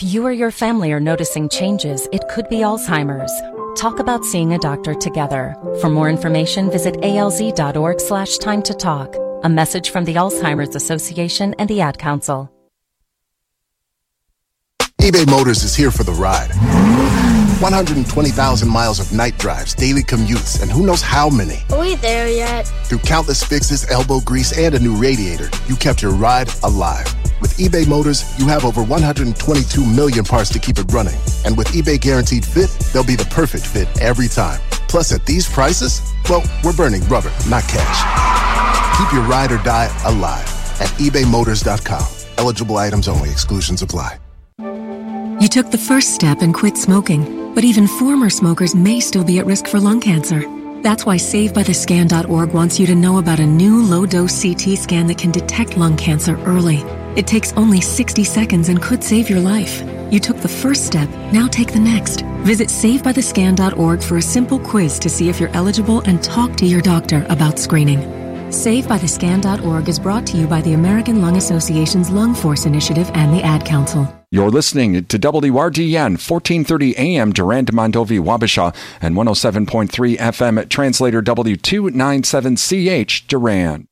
If you or your family are noticing changes, it could be Alzheimer's. Talk about seeing a doctor together. For more information, visit alz.org/time-to-talk. A message from the Alzheimer's Association and the Ad Council. eBay Motors is here for the ride. 120,000 miles of night drives, daily commutes, and who knows how many. Are we there yet? Through countless fixes, elbow grease, and a new radiator, you kept your ride alive. With eBay Motors, you have over 122 million parts to keep it running. And with eBay Guaranteed Fit, they'll be the perfect fit every time. Plus, at these prices, well, we're burning rubber, not cash. Keep your ride or die alive at ebaymotors.com. Eligible items only. Exclusions apply. You took the first step and quit smoking, but even former smokers may still be at risk for lung cancer. That's why SaveByTheScan.org wants you to know about a new low-dose CT scan that can detect lung cancer early. It takes only 60 seconds and could save your life. You took the first step, now take the next. Visit SaveByTheScan.org for a simple quiz to see if you're eligible and talk to your doctor about screening. SaveByTheScan.org is brought to you by the American Lung Association's Lung Force Initiative and the Ad Council. You're listening to WRDN 1430 AM Durand, Mondovi, Wabasha, and 107.3 FM Translator W297CH Durand.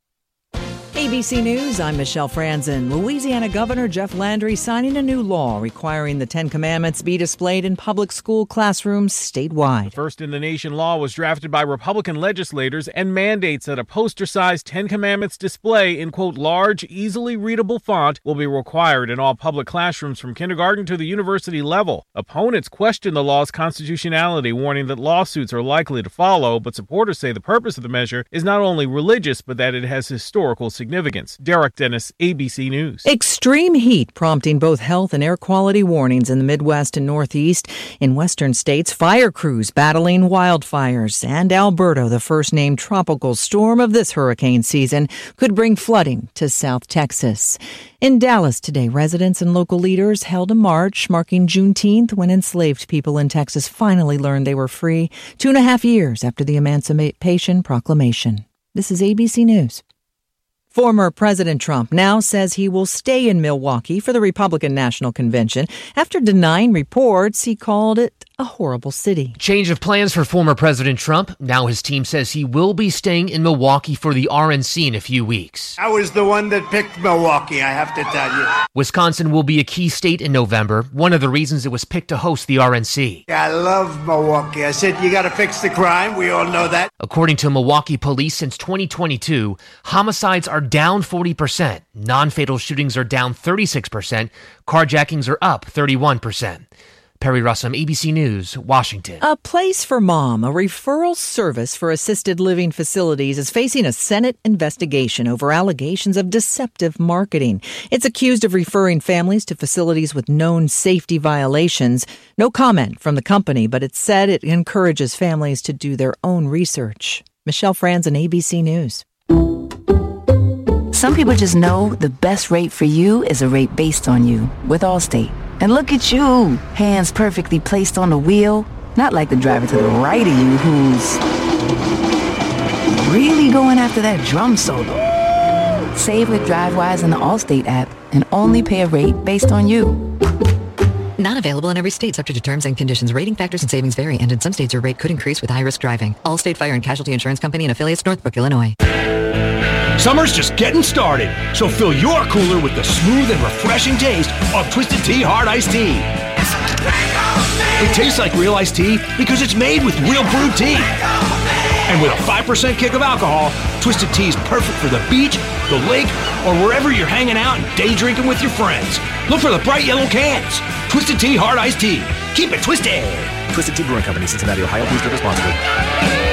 ABC News, I'm Michelle Franzen. Louisiana Governor Jeff Landry signing a new law requiring the Ten Commandments be displayed in public school classrooms statewide. The first-in-the-nation law was drafted by Republican legislators and mandates that a poster-sized Ten Commandments display in, quote, large, easily readable font will be required in all public classrooms from kindergarten to the university level. Opponents question the law's constitutionality, warning that lawsuits are likely to follow, but supporters say the purpose of the measure is not only religious, but that it has historical significance. Derek Dennis, ABC News. Extreme heat prompting both health and air quality warnings in the Midwest and Northeast. In western states, fire crews battling wildfires. And Alberto, the first named tropical storm of this hurricane season, could bring flooding to South Texas. In Dallas today, residents and local leaders held a march marking Juneteenth when enslaved people in Texas finally learned they were free 2.5 years after the Emancipation Proclamation. This is ABC News. Former President Trump now says he will stay in Milwaukee for the Republican National Convention after denying reports he called it a horrible city. Change of plans for former President Trump. Now his team says he will be staying in Milwaukee for the RNC in a few weeks. I was the one that picked Milwaukee, I have to tell you. Wisconsin will be a key state in November, one of the reasons it was picked to host the RNC. I love Milwaukee. I said, you got to fix the crime. We all know that. According to Milwaukee police, since 2022, homicides are down 40%, non-fatal shootings are down 36%, carjackings are up 31%. Perry Russum, ABC News, Washington. A Place for Mom, a referral service for assisted living facilities, is facing a Senate investigation over allegations of deceptive marketing. It's accused of referring families to facilities with known safety violations. No comment from the company, but it said it encourages families to do their own research. Michelle Franzen, ABC News. Some people just know the best rate for you is a rate based on you with Allstate. And look at you, hands perfectly placed on the wheel, not like the driver to the right of you who's really going after that drum solo. Save with DriveWise in the Allstate app and only pay a rate based on you. Not available in every state, subject to terms and conditions. Rating factors and savings vary, and in some states your rate could increase with high-risk driving. Allstate Fire and Casualty Insurance Company and affiliates, Northbrook, Illinois. Summer's just getting started, so fill your cooler with the smooth and refreshing taste of Twisted Tea Hard Iced Tea. It tastes like real iced tea because it's made with real brewed tea. And with a 5% kick of alcohol, Twisted Tea is perfect for the beach, the lake, or wherever you're hanging out and day drinking with your friends. Look for the bright yellow cans. Twisted Tea Hard Iced Tea. Keep it twisted. Twisted Tea Brewing Company, Cincinnati, Ohio. Please drink responsibly.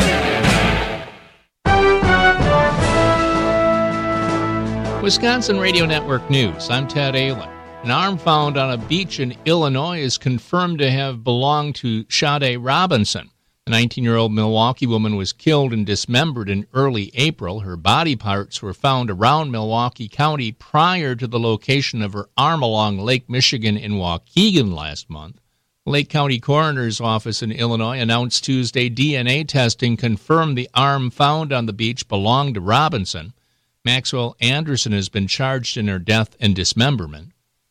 Wisconsin Radio Network News. I'm Ted Allen. An arm found on a beach in Illinois is confirmed to have belonged to Sade Robinson. The 19-year-old Milwaukee woman was killed and dismembered in early April. Her body parts were found around Milwaukee County prior to the location of her arm along Lake Michigan in Waukegan last month. Lake County Coroner's Office in Illinois announced Tuesday DNA testing confirmed the arm found on the beach belonged to Robinson. Maxwell Anderson has been charged in her death and dismemberment.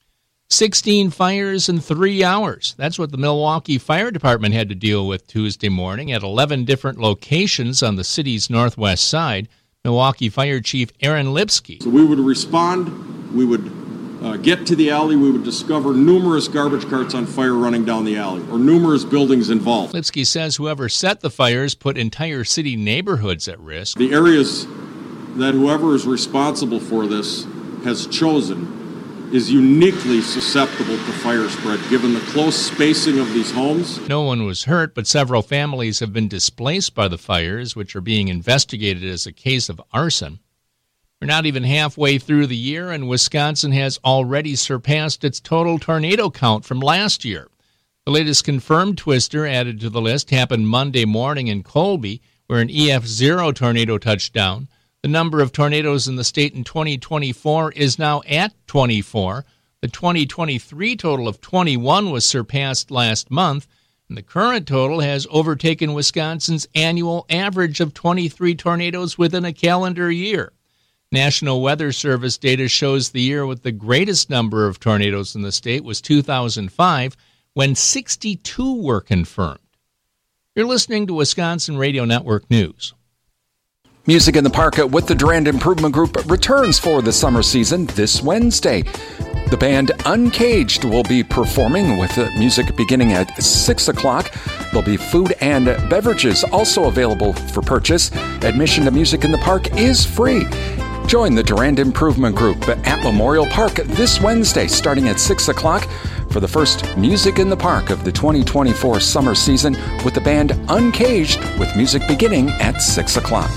16 fires in 3 hours. That's what the Milwaukee Fire Department had to deal with Tuesday morning at 11 different locations on the city's northwest side. Milwaukee Fire Chief Aaron Lipsky. So we would respond, we would get to the alley, we would discover numerous garbage carts on fire running down the alley, or numerous buildings involved. Lipsky says whoever set the fires put entire city neighborhoods at risk. The areas that whoever is responsible for this has chosen is uniquely susceptible to fire spread, given the close spacing of these homes. No one was hurt, but several families have been displaced by the fires, which are being investigated as a case of arson. We're not even halfway through the year, and Wisconsin has already surpassed its total tornado count from last year. The latest confirmed twister added to the list happened Monday morning in Colby, where an EF0 tornado touched down. The number of tornadoes in the state in 2024 is now at 24. The 2023 total of 21 was surpassed last month, and the current total has overtaken Wisconsin's annual average of 23 tornadoes within a calendar year. National Weather Service data shows the year with the greatest number of tornadoes in the state was 2005, when 62 were confirmed. You're listening to Wisconsin Radio Network News. Music in the Park with the Durand Improvement Group returns for the summer season this Wednesday. The band Uncaged will be performing with music beginning at 6 o'clock. There'll be food and beverages also available for purchase. Admission to Music in the Park is free. Join the Durand Improvement Group at Memorial Park this Wednesday starting at 6 o'clock for the first Music in the Park of the 2024 summer season with the band Uncaged, with music beginning at 6 o'clock.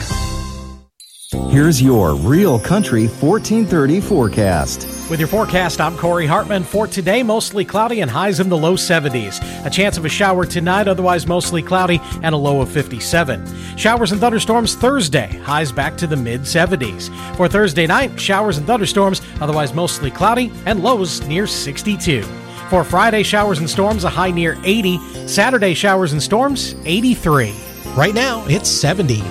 Here's your Real Country 1430 forecast. With your forecast, I'm Corey Hartman. For today, mostly cloudy and highs in the low 70s. A chance of a shower tonight, otherwise mostly cloudy, and a low of 57. Showers and thunderstorms Thursday, highs back to the mid-70s. For Thursday night, showers and thunderstorms, otherwise mostly cloudy, and lows near 62. For Friday, showers and storms, a high near 80. Saturday, showers and storms, 83. Right now, it's 70.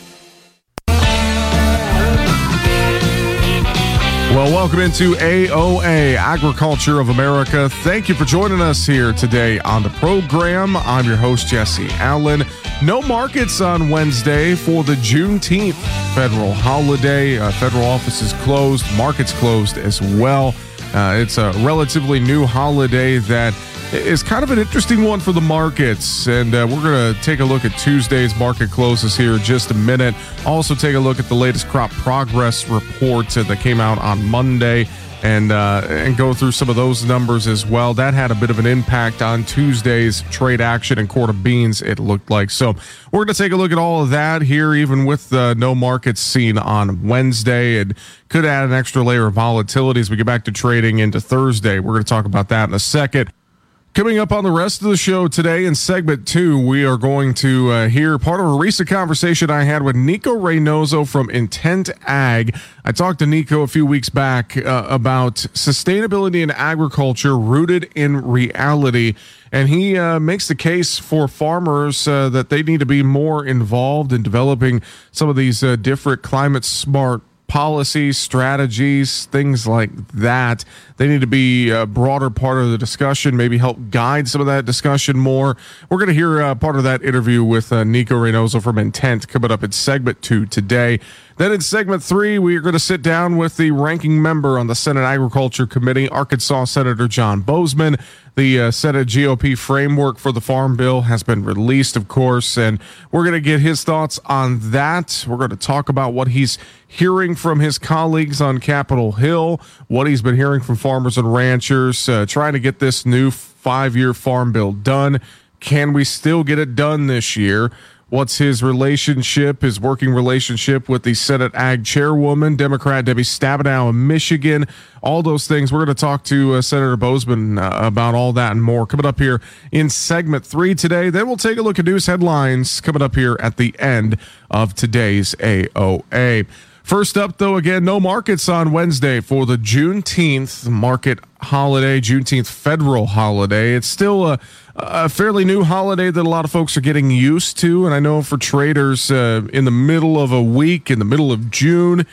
Well, welcome into AOA, Agriculture of America. Thank you for joining us here today on the program. I'm your host, Jesse Allen. No markets on Wednesday for the Juneteenth federal holiday. Federal offices closed, markets closed as well. It's a relatively new holiday that is kind of an interesting one for the markets, and we're going to take a look at Tuesday's market closes here in just a minute. Also take a look at the latest crop progress report that came out on Monday, and go through some of those numbers as well. That had a bit of an impact on Tuesday's trade action and quart of beans, it looked like. So we're going to take a look at all of that here, even with no markets seen on Wednesday. It could add an extra layer of volatility as we get back to trading into Thursday. We're going to talk about that in a second. Coming up on the rest of the show today in segment 2, we are going to hear part of a recent conversation I had with Nico Reynoso from Intent Ag. I talked to Nico a few weeks back about sustainability in agriculture rooted in reality. And he makes the case for farmers that they need to be more involved in developing some of these different climate smart policies, strategies, things like that. They need to be a broader part of the discussion, maybe help guide some of that discussion more. We're going to hear part of that interview with Nico Reynoso from Intent coming up in segment 2 today. Then in segment 3, we are going to sit down with the ranking member on the Senate Agriculture Committee, Arkansas Senator John Boozman. The Senate GOP framework for the Farm Bill has been released, of course, and we're going to get his thoughts on that. We're going to talk about what he's hearing from his colleagues on Capitol Hill, what he's been hearing from farmers and ranchers, trying to get this new 5-year Farm Bill done. Can we still get it done this year? What's his relationship, his working relationship with the Senate Ag Chairwoman, Democrat Debbie Stabenow of Michigan? All those things. We're going to talk to Senator Boozman about all that and more coming up here in segment 3 today. Then we'll take a look at news headlines coming up here at the end of today's AOA. First up, though, again, no markets on Wednesday for the Juneteenth market holiday, Juneteenth federal holiday. It's still a fairly new holiday that a lot of folks are getting used to. And I know for traders in the middle of a week, in the middle of June,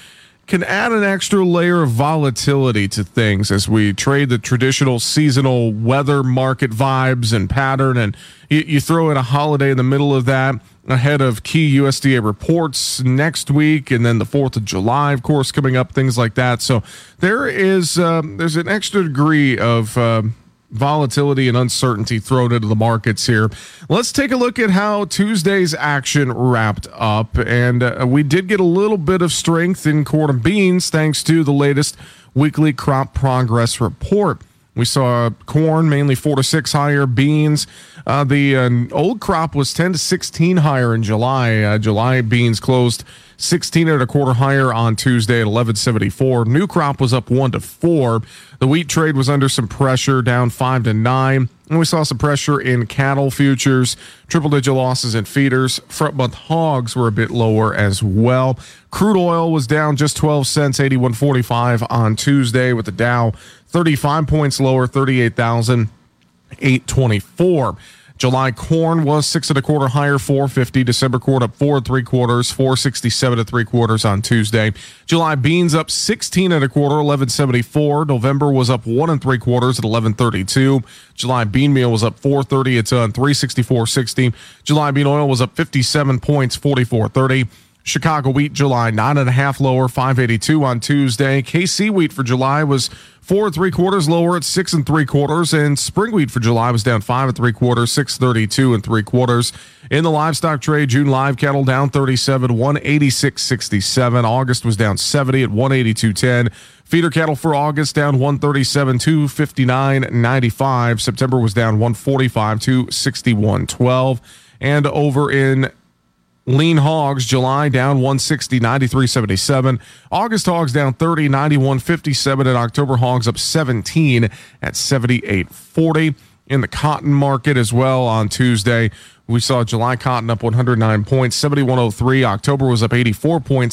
can add an extra layer of volatility to things as we trade the traditional seasonal weather market vibes and pattern. And you throw in a holiday in the middle of that ahead of key USDA reports next week, and then the 4th of July, of course, coming up, things like that. So there's an extra degree of volatility and uncertainty thrown into the markets here. Let's take a look at how Tuesday's action wrapped up. And we did get a little bit of strength in corn and beans thanks to the latest weekly crop progress report. We saw corn mainly 4 to 6 higher, beans. The old crop was 10 to 16 higher in July. July beans closed 16 1/4 higher on Tuesday at 11.74. New crop was up 1 to 4. The wheat trade was under some pressure, down 5 to 9. And we saw some pressure in cattle futures, triple-digit losses in feeders. Front month hogs were a bit lower as well. Crude oil was down just 12 cents, 81.45 on Tuesday, with the Dow 35 points lower, 38,824. July corn was 6 1/4 higher, 450. December corn up 4 3/4, 467 3/4 on Tuesday. July beans up 16 1/4, 1174. November was up 1 3/4 at 1132. July bean meal was up 430 a ton, 364.60. July bean oil was up 57 points, 44.30. Chicago wheat July 9 1/2 lower, 582 on Tuesday. KC wheat for July was 4 3/4 lower at 6 3/4, and spring wheat for July was down 5 3/4, 632 3/4. In the livestock trade, June live cattle down 37, 186.67. August was down 70 at 182.10. Feeder cattle for August down 137, 259.95. September was down 145, 261.12. And over in lean hogs, July down 160, 93.77. August hogs down 30, 91.57. And October hogs up 17 at 78.40. In the cotton market as well on Tuesday, we saw July cotton up 109 points, 71.03. October was up 84 points,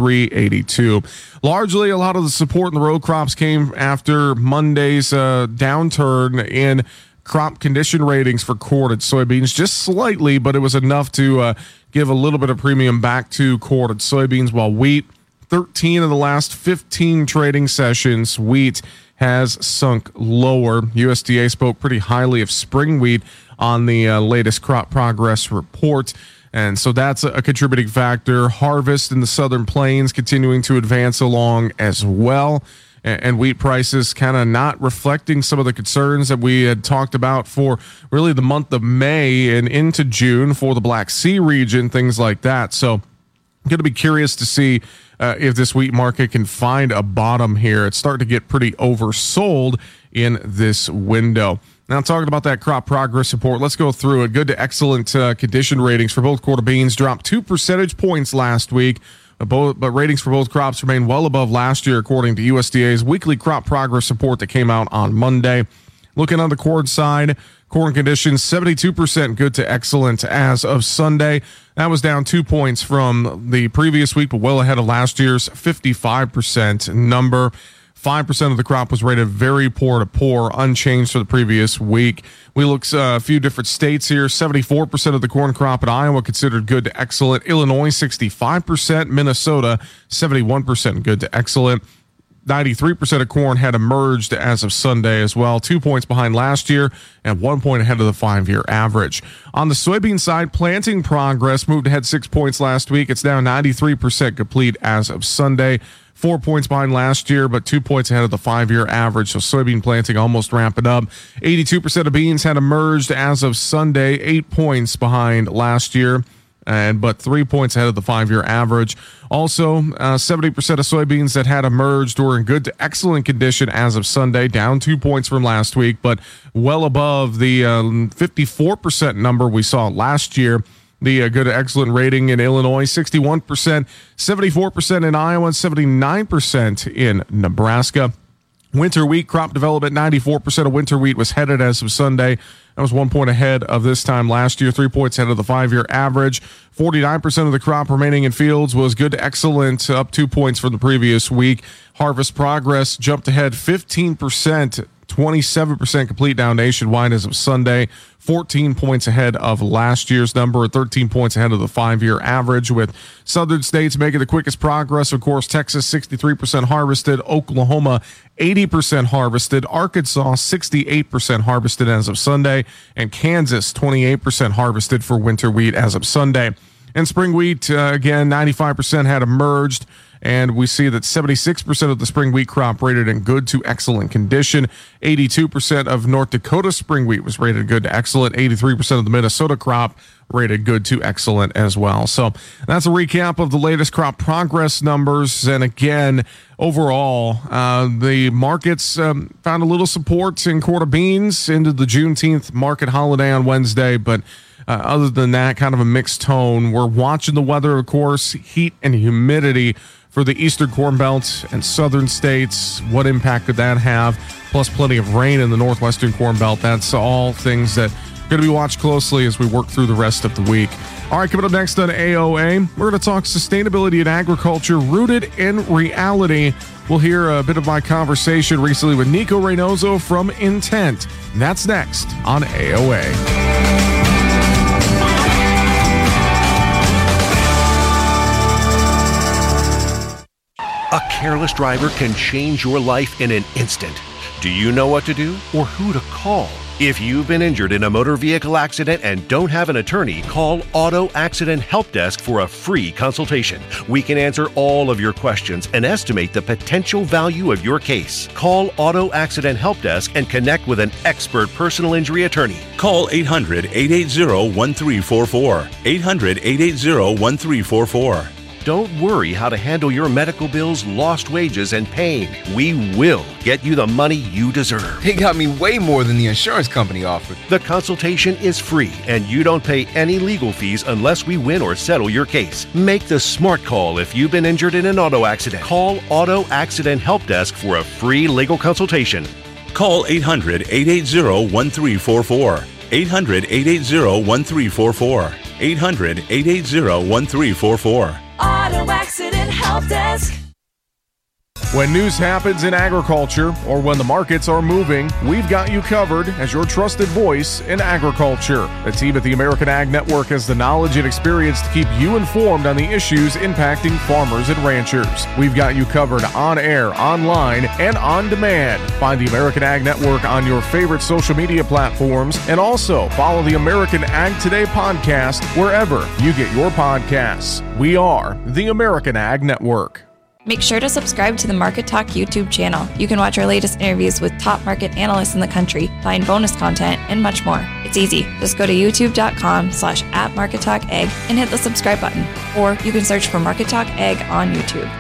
73.82. Largely, a lot of the support in the row crops came after Monday's downturn in crop condition ratings for corn and soybeans, just slightly, but it was enough to give a little bit of premium back to corn and soybeans, while wheat, 13 of the last 15 trading sessions, wheat has sunk lower. USDA spoke pretty highly of spring wheat on the latest crop progress report. And so that's a contributing factor. Harvest in the southern plains continuing to advance along as well. And wheat prices kind of not reflecting some of the concerns that we had talked about for really the month of May and into June for the Black Sea region, things like that. So I'm going to be curious to see if this wheat market can find a bottom here. It's starting to get pretty oversold in this window. Now, talking about that crop progress report, let's go through it. Good to excellent condition ratings for both quarter beans dropped 2 percentage points last week. But ratings for both crops remain well above last year, according to USDA's weekly crop progress report that came out on Monday. Looking on the corn side, corn conditions 72% good to excellent as of Sunday. That was down 2 points from the previous week, but well ahead of last year's 55% number. 5% of the crop was rated very poor to poor, unchanged for the previous week. We looked a few different states here. 74% of the corn crop in Iowa considered good to excellent. Illinois, 65%. Minnesota, 71% good to excellent. 93% of corn had emerged as of Sunday as well, 2 points behind last year and 1 point ahead of the 5-year average. On the soybean side, planting progress moved ahead 6 points last week. It's now 93% complete as of Sunday. 4 points behind last year, but 2 points ahead of the 5-year average. So soybean planting almost ramping up. 82% of beans had emerged as of Sunday, 8 points behind last year, but 3 points ahead of the 5-year average. Also, 70% of soybeans that had emerged were in good to excellent condition as of Sunday, down 2 points from last week, but well above the 54% number we saw last year. The good to excellent rating in Illinois, 61%, 74% in Iowa, and 79% in Nebraska. Winter wheat crop development, 94% of winter wheat was headed as of Sunday. That was 1 point ahead of this time last year, 3 points ahead of the 5-year average. 49% of the crop remaining in fields was good to excellent, up 2 points from the previous week. Harvest progress jumped ahead 15% 27% complete now nationwide as of Sunday, 14 points ahead of last year's number, 13 points ahead of the 5-year average, with southern states making the quickest progress. Of course, Texas, 63% harvested, Oklahoma, 80% harvested, Arkansas, 68% harvested as of Sunday, and Kansas, 28% harvested for winter wheat as of Sunday. And spring wheat, again, 95% had emerged. And we see that 76% of the spring wheat crop rated in good to excellent condition. 82% of North Dakota spring wheat was rated good to excellent. 83% of the Minnesota crop rated good to excellent as well. So that's a recap of the latest crop progress numbers. And again, overall, the markets found a little support in quarter beans into the Juneteenth market holiday on Wednesday, but other than that, kind of a mixed tone. We're watching the weather, of course, heat and humidity for the eastern Corn Belt and southern states. What impact could that have? Plus plenty of rain in the northwestern Corn Belt. That's all things that are going to be watched closely as we work through the rest of the week. All right, coming up next on AOA, we're going to talk sustainability in agriculture rooted in reality. We'll hear a bit of my conversation recently with Nico Reynoso from Intent. And that's next on AOA. A careless driver can change your life in an instant. Do you know what to do or who to call? If you've been injured in a motor vehicle accident and don't have an attorney, call Auto Accident Help Desk for a free consultation. We can answer all of your questions and estimate the potential value of your case. Call Auto Accident Help Desk and connect with an expert personal injury attorney. Call 800-880-1344. 800-880-1344. Don't worry how to handle your medical bills, lost wages, and pain. We will get you the money you deserve. They got me way more than the insurance company offered. The consultation is free, and you don't pay any legal fees unless we win or settle your case. Make the smart call if you've been injured in an auto accident. Call Auto Accident Help Desk for a free legal consultation. Call 800-880-1344. 800-880-1344. 800-880-1344. Auto Accident Help Desk. When news happens in agriculture or when the markets are moving, we've got you covered as your trusted voice in agriculture. The team at the American Ag Network has the knowledge and experience to keep you informed on the issues impacting farmers and ranchers. We've got you covered on air, online, and on demand. Find the American Ag Network on your favorite social media platforms, and also follow the American Ag Today podcast wherever you get your podcasts. We are the American Ag Network. Make sure to subscribe to the Market Talk YouTube channel. You can watch our latest interviews with top market analysts in the country, find bonus content, and much more. It's easy. Just go to youtube.com/@MarketTalkAg and hit the subscribe button. Or you can search for Market Talk Ag on YouTube.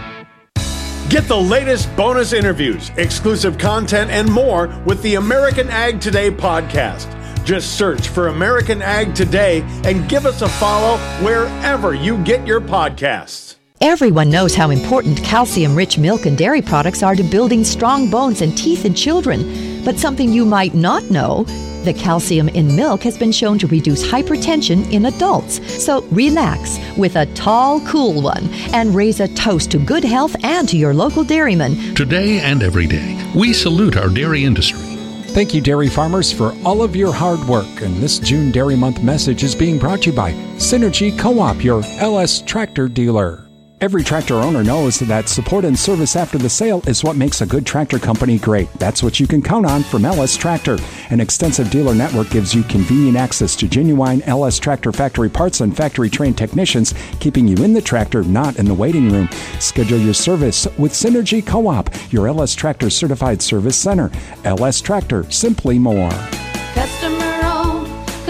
Get the latest bonus interviews, exclusive content, and more with the American Ag Today podcast. Just search for American Ag Today and give us a follow wherever you get your podcasts. Everyone knows how important calcium-rich milk and dairy products are to building strong bones and teeth in children. But something you might not know, the calcium in milk has been shown to reduce hypertension in adults. So relax with a tall, cool one and raise a toast to good health and to your local dairyman. Today and every day, we salute our dairy industry. Thank you, dairy farmers, for all of your hard work. And this June Dairy Month message is being brought to you by Synergy Co-op, your LS tractor dealer. Every tractor owner knows that support and service after the sale is what makes a good tractor company great. That's what you can count on from LS Tractor. An extensive dealer network gives you convenient access to genuine LS Tractor factory parts and factory-trained technicians, keeping you in the tractor, not in the waiting room. Schedule your service with Synergy Co-op, your LS Tractor certified service center. LS Tractor, simply more. Customer-owned,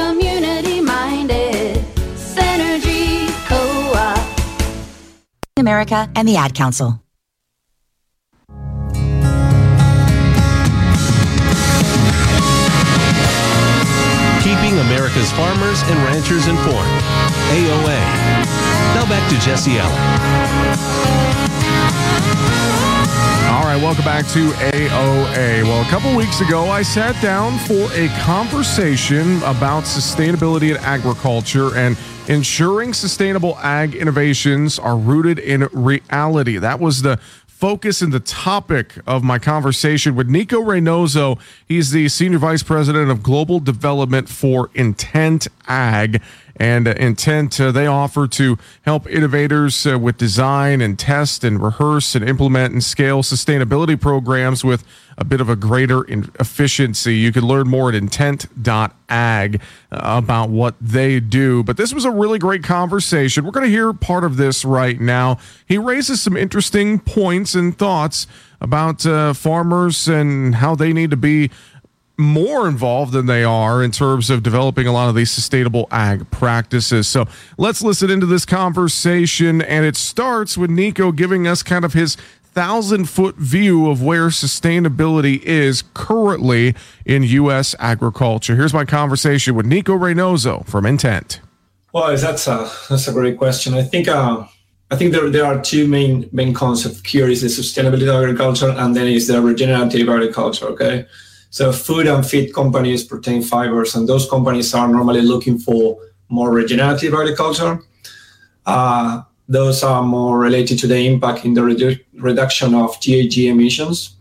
community-minded, Synergy Co-op. America and the Ad Council. Keeping America's farmers and ranchers informed. AOA. Now back to Jesse Allen. All right, welcome back to AOA. Well, a couple weeks ago, I sat down for a conversation about sustainability in agriculture and ensuring sustainable ag innovations are rooted in reality. That was the focus and the topic of my conversation with Nico Reynoso. He's the Senior Vice President of Global Development for Intent Ag. And Intent, they offer to help innovators with design and test and rehearse and implement and scale sustainability programs with a bit of a greater efficiency. You can learn more at intent.ag about what they do. But this was a really great conversation. We're going to hear part of this right now. He raises some interesting points and thoughts about farmers and how they need to be more involved than they are in terms of developing a lot of these sustainable ag practices. So let's listen into this conversation. And it starts with Nico giving us kind of his 1,000-foot view of where sustainability is currently in U.S. agriculture. Here's my conversation with Nico Reynoso from Intent. Well, that's a great question. I think there are two main concepts here: is the sustainability of agriculture, and then is the regenerative agriculture. Okay. So food and feed companies, protein fibers, and those companies are normally looking for more regenerative agriculture. Those are more related to the impact in the reduction of GHG emissions,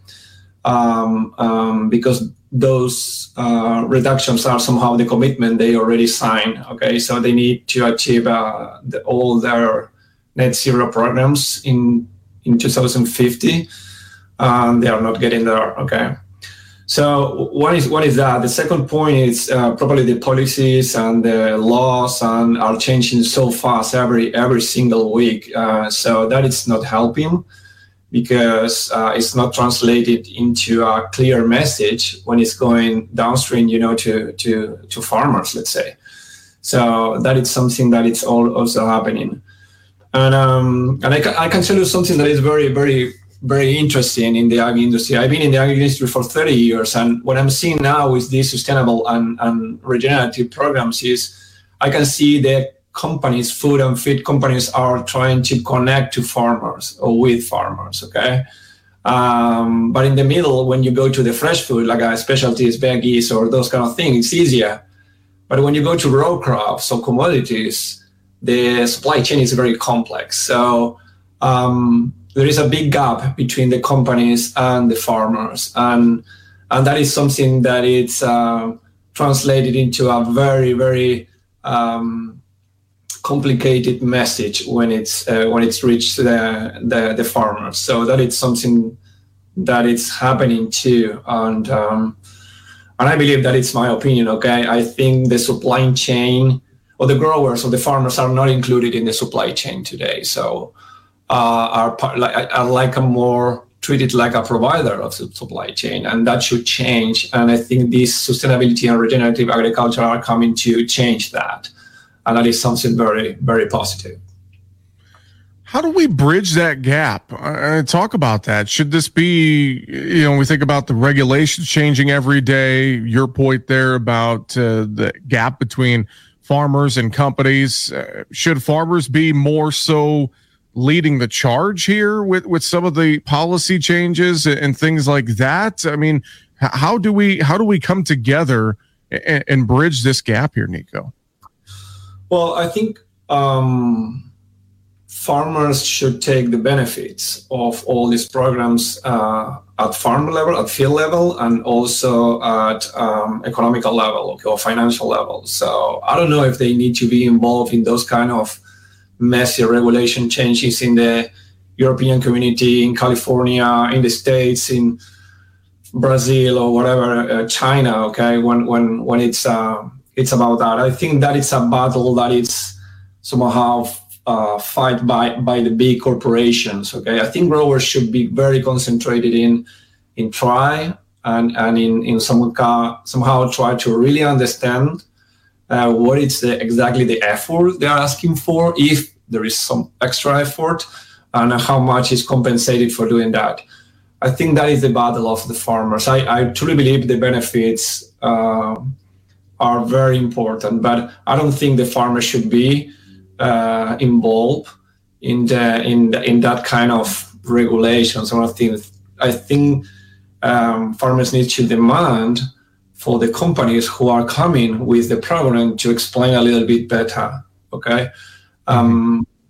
because those reductions are somehow the commitment they already signed. Okay, so they need to achieve all their net zero programs in 2050, and they are not getting there. Okay. So one is that. The second point is probably the policies and the laws are changing so fast every single week. So that is not helping, because it's not translated into a clear message when it's going downstream, to farmers, let's say. So that is something that it's also happening. And I can tell you something that is very, very, very interesting in the ag industry. I've been in the ag industry for 30 years, and what I'm seeing now with these sustainable and regenerative programs is I can see that companies, food and feed companies, are trying to connect to farmers or with farmers, okay? But in the middle, when you go to the fresh food, like specialties, veggies, or those kind of things, it's easier. But when you go to row crops or commodities, the supply chain is very complex. So there is a big gap between the companies and the farmers. And that is something that it's translated into a very, very complicated message when it's reached the farmers. So that is something that is happening too. And I believe that it's my opinion, okay? I think the supply chain, or the growers or the farmers, are not included in the supply chain today. So are like a more treated like a provider of the supply chain, and that should change. And I think this sustainability and regenerative agriculture are coming to change that. And that is something very, very positive. How do we bridge that gap? Talk about that. Should this be, we think about the regulations changing every day, your point there about the gap between farmers and companies. Should farmers be more so leading the charge here with some of the policy changes and things like that? I mean, how do we come together and bridge this gap here, Nico? Well, I think farmers should take the benefits of all these programs at farm level, at field level, and also at economical level, or financial level. So I don't know if they need to be involved in those kind of messy regulation changes in the European community, in California, in the States, in Brazil, or whatever, China, okay, when it's about that. I think that it's a battle that it's somehow fight by the big corporations, okay? I think growers should be very concentrated in try and in somehow try to really understand what is exactly the effort they are asking for, if there is some extra effort, and how much is compensated for doing that. I think that is the battle of the farmers. I truly believe the benefits are very important, but I don't think the farmers should be involved in that kind of regulations or things. I think farmers need to demand for the companies who are coming with the program to explain a little bit better, okay?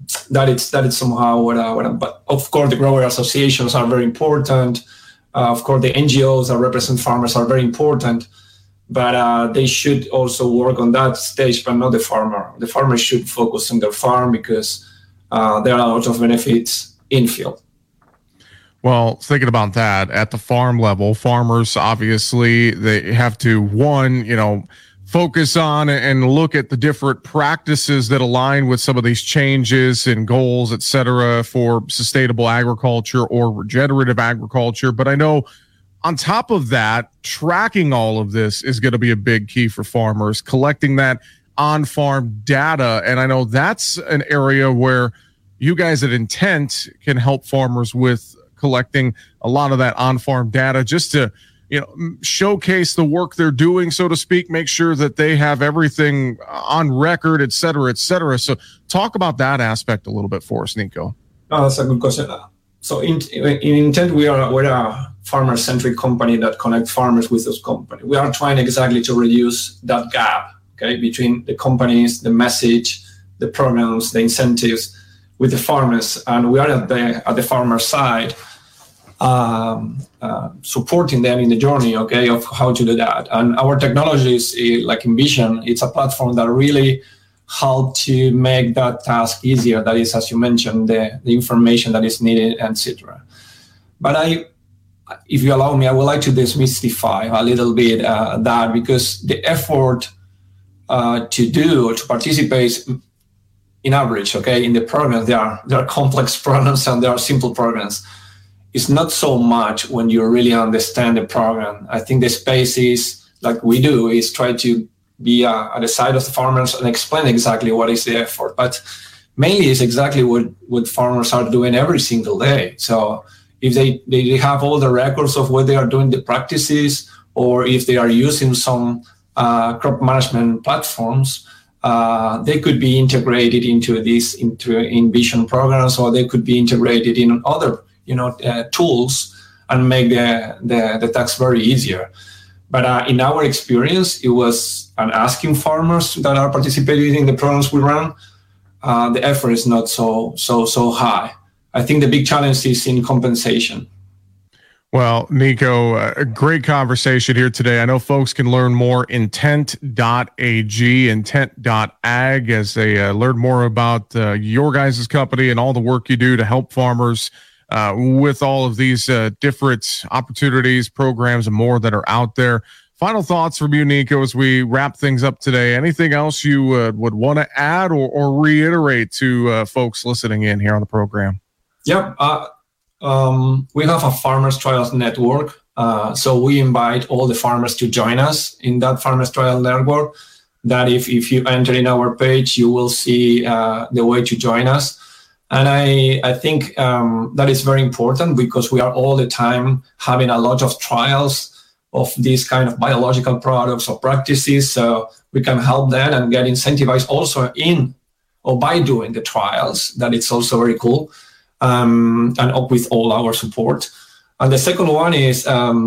that is somehow but of course the grower associations are very important. Of course the NGOs that represent farmers are very important, but they should also work on that stage, but not the farmer. The farmer should focus on their farm because there are a lot of benefits in field. Well, thinking about that at the farm level, farmers obviously they have to focus on and look at the different practices that align with some of these changes and goals, et cetera, for sustainable agriculture or regenerative agriculture. But I know on top of that, tracking all of this is going to be a big key for farmers, collecting that on-farm data. And I know that's an area where you guys at Intent can help farmers with collecting a lot of that on-farm data just to showcase the work they're doing, so to speak, make sure that they have everything on record, et cetera, et cetera. So talk about that aspect a little bit for us, Nico. Oh, that's a good question. So in Intent, we're a farmer-centric company that connects farmers with those companies. We are trying exactly to reduce that gap, between the companies, the message, the programs, the incentives with the farmers. And we are at the farmer side, supporting them in the journey, of how to do that. And our technology is like Envision. It's a platform that really help to make that task easier. That is, as you mentioned, the information that is needed, etc. But if you allow me, I would like to demystify a little bit that, because the effort to participate in average, in the programs, there are complex programs and there are simple programs. It's not so much when you really understand the program. I think the space is, like we do, is try to be at the side of the farmers and explain exactly what is the effort. But mainly it's exactly what farmers are doing every single day. So if they have all the records of what they are doing, the practices, or if they are using some crop management platforms, they could be integrated into Envision programs, or they could be integrated in other tools and make the task very easier. But in our experience, it was asking farmers that are participating in the programs we run, the effort is not so high. I think the big challenge is in compensation. Well, Nico, a great conversation here today. I know folks can learn more intent.ag, intent.ag, as they learn more about your guys' company and all the work you do to help farmers with all of these different opportunities, programs, and more that are out there. Final thoughts from you, Nico, as we wrap things up today. Anything else you would want to add or reiterate to folks listening in here on the program? Yep. We have a Farmers Trials Network. So we invite all the farmers to join us in that Farmers Trial Network. That if you enter in our page, you will see the way to join us. And I think that is very important, because we are all the time having a lot of trials of these kind of biological products or practices. So we can help them and get incentivized also in or by doing the trials. That it's also very cool, and up with all our support. And the second one is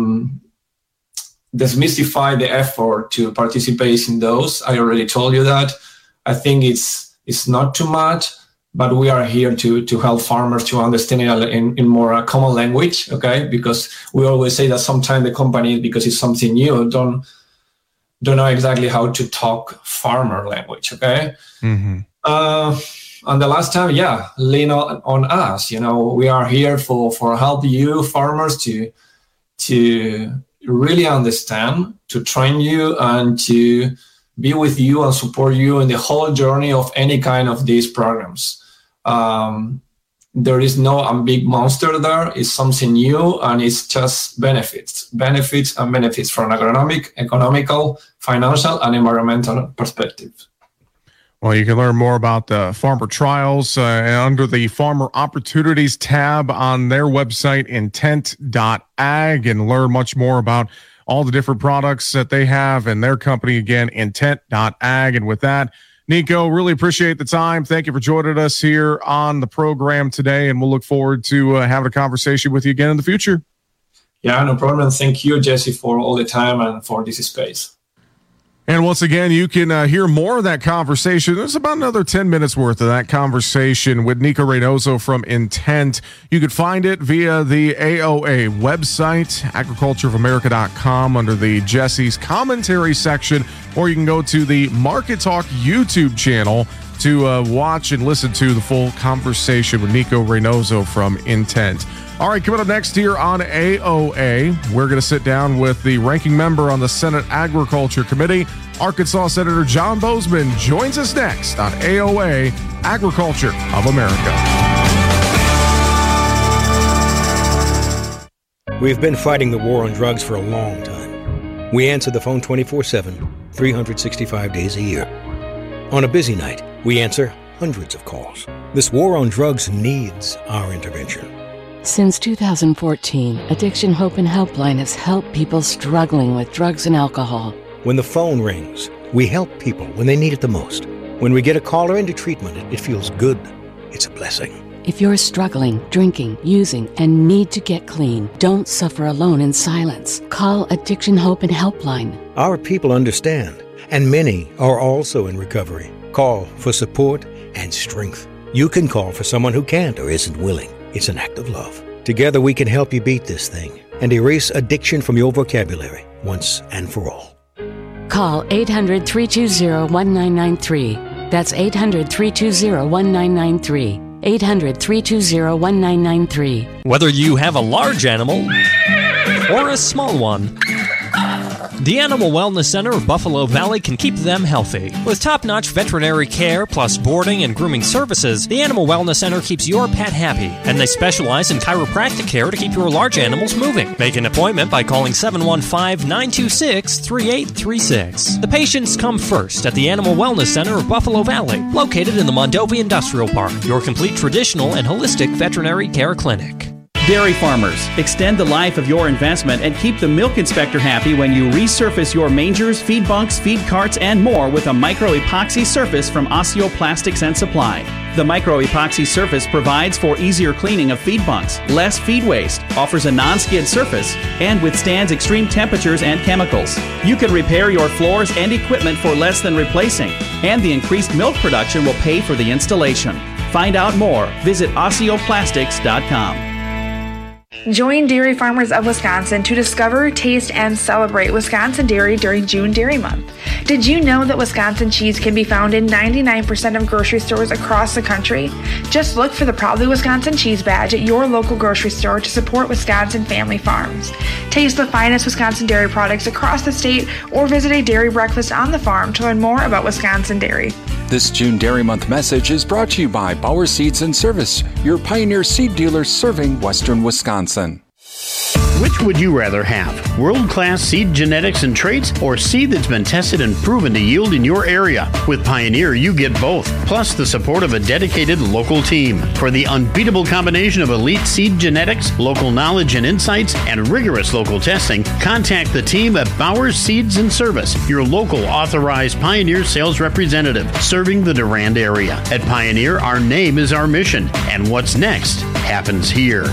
demystify the effort to participate in those. I already told you that. I think it's not too much, but we are here to help farmers to understand it in more common language, Because we always say that sometimes the company, because it's something new, don't know exactly how to talk farmer language, Mm-hmm. And the last time, lean on us. We are here for help you farmers to really understand, to train you, and to be with you and support you in the whole journey of any kind of these programs. There is no big monster there. It's something new, and it's just benefits from agronomic, economical, financial, and environmental perspective. Well, you can learn more about the farmer trials under the Farmer Opportunities tab on their website, intent.ag, and learn much more about all the different products that they have and their company, again, intent.ag. And with that, Nico, really appreciate the time. Thank you for joining us here on the program today, and we'll look forward to having a conversation with you again in the future. Yeah, no problem. Thank you, Jesse, for all the time and for this space. And And once again, you can hear more of that conversation. There's about another 10 minutes worth of that conversation with Nico Reynoso from Intent. You can find it via the AOA website, agricultureofamerica.com, under the Jesse's commentary section, or you can go to the Market Talk YouTube channel to watch and listen to the full conversation with Nico Reynoso from Intent. All right, coming up next here on AOA, we're going to sit down with the ranking member on the Senate Agriculture Committee, Arkansas Senator John Boozman, joins us next on AOA, Agriculture of America. We've been fighting the war on drugs for a long time. We answer the phone 24/7, 365 days a year. On a busy night, we answer hundreds of calls. This war on drugs needs our intervention. Since 2014, Addiction Hope and Helpline has helped people struggling with drugs and alcohol. When the phone rings, we help people when they need it the most. When we get a caller into treatment, it feels good. It's a blessing. If you're struggling, drinking, using, and need to get clean, don't suffer alone in silence. Call Addiction Hope and Helpline. Our people understand, and many are also in recovery. Call for support and strength. You can call for someone who can't or isn't willing. It's an act of love. Together we can help you beat this thing and erase addiction from your vocabulary once and for all. Call 800-320-1993. That's 800-320-1993. 800-320-1993. Whether you have a large animal or a small one, the Animal Wellness Center of Buffalo Valley can keep them healthy. With top-notch veterinary care plus boarding and grooming services, the Animal Wellness Center keeps your pet happy, and they specialize in chiropractic care to keep your large animals moving. Make an appointment by calling 715-926-3836. The patients come first at the Animal Wellness Center of Buffalo Valley, located in the Mondovi Industrial Park, your complete traditional and holistic veterinary care clinic. Dairy farmers, extend the life of your investment and keep the milk inspector happy when you resurface your mangers, feed bunks, feed carts, and more with a micro-epoxy surface from Osseo Plastics and Supply. The micro-epoxy surface provides for easier cleaning of feed bunks, less feed waste, offers a non-skid surface, and withstands extreme temperatures and chemicals. You can repair your floors and equipment for less than replacing, and the increased milk production will pay for the installation. Find out more. Visit OsseoPlastics.com. Join Dairy Farmers of Wisconsin to discover, taste, and celebrate Wisconsin dairy during June Dairy Month. Did you know that Wisconsin cheese can be found in 99% of grocery stores across the country? Just look for the Proudly Wisconsin cheese badge at your local grocery store to support Wisconsin family farms. Taste the finest Wisconsin dairy products across the state or visit a dairy breakfast on the farm to learn more about Wisconsin dairy. This June Dairy Month message is brought to you by Bauer Seeds and Service, your Pioneer seed dealer serving Western Wisconsin. Which would you rather have? World-class seed genetics and traits, or seed that's been tested and proven to yield in your area? With Pioneer, you get both, plus the support of a dedicated local team. For the unbeatable combination of elite seed genetics, local knowledge and insights, and rigorous local testing, contact the team at Bauer Seeds and Service, your local authorized Pioneer sales representative, serving the Durand area. At Pioneer, our name is our mission, and what's next happens here.